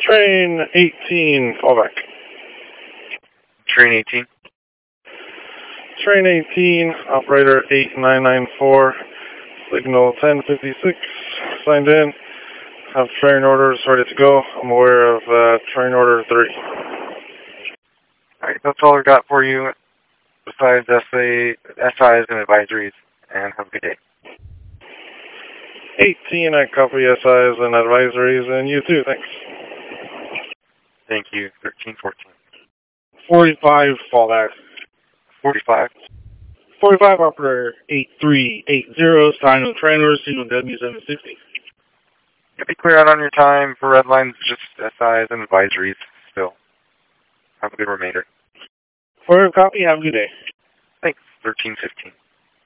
Train 18, fallback. Train 18. Train 18, operator 8994, signal 1056, signed in. Have train orders ready to go. I'm aware of train order 3. Alright, that's all I've got for you, besides SIs and advisories, and have a good day. 18, I copy SIs and advisories, and you too, thanks. Thank you. 13, 14. 45, fallback. 45. 45, operator 8380, signal train order, signal W760. Be clear out on your time for red lines, just SIs and advisories still. Have a good remainder. For a copy, have a good day. Thanks. 13, 15.